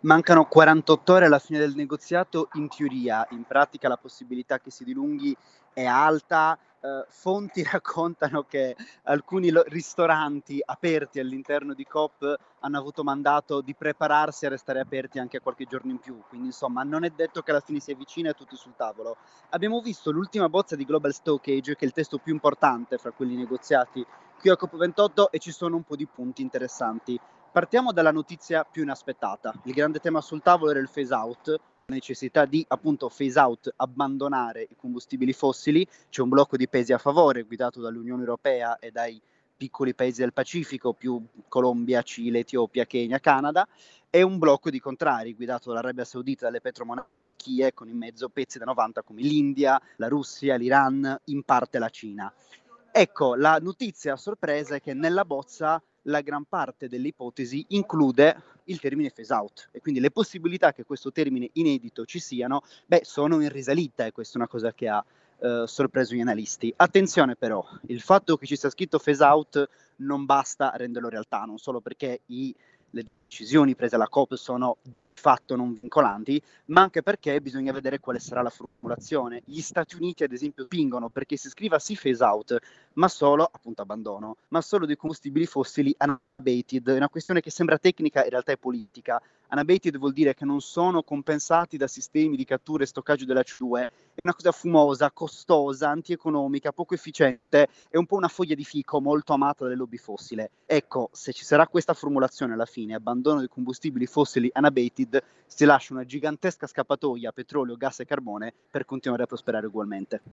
Mancano 48 ore alla fine del negoziato, in teoria, in pratica la possibilità che si dilunghi è alta. Fonti raccontano che alcuni ristoranti aperti all'interno di COP hanno avuto mandato di prepararsi a restare aperti anche qualche giorno in più, quindi insomma non è detto che alla fine sia vicina e tutti sul tavolo. Abbiamo visto l'ultima bozza di Global Stockage, che è il testo più importante fra quelli negoziati qui a COP28, e ci sono un po' di punti interessanti. Partiamo dalla notizia più inaspettata. Il grande tema sul tavolo era il phase out, la necessità di appunto phase out, abbandonare i combustibili fossili. C'è un blocco di paesi a favore guidato dall'Unione Europea e dai piccoli paesi del Pacifico, più Colombia, Cile, Etiopia, Kenya, Canada, e un blocco di contrari guidato dall'Arabia Saudita e dalle petromonarchie, con in mezzo pezzi da 90 come l'India, la Russia, l'Iran, in parte la Cina. Ecco, la notizia a sorpresa è che nella bozza la gran parte delle ipotesi include il termine phase out, e quindi le possibilità che questo termine inedito ci siano, sono in risalita, e questa è una cosa che ha sorpreso gli analisti. Attenzione però, il fatto che ci sia scritto phase out non basta a renderlo realtà, non solo perché le decisioni prese alla COP sono di fatto non vincolanti, ma anche perché bisogna vedere quale sarà la formulazione. Gli Stati Uniti, ad esempio, spingono perché si scriva sì phase out, ma solo, appunto, abbandono, ma solo dei combustibili fossili unabated. È una questione che sembra tecnica, in realtà è politica. Unabated vuol dire che non sono compensati da sistemi di cattura e stoccaggio della CO2. È una cosa fumosa, costosa, antieconomica, poco efficiente, è un po' una foglia di fico molto amata dalle lobby fossile. Ecco, se ci sarà questa formulazione alla fine, abbandono dei combustibili fossili unabated, si lascia una gigantesca scappatoia a petrolio, gas e carbone per continuare a prosperare ugualmente.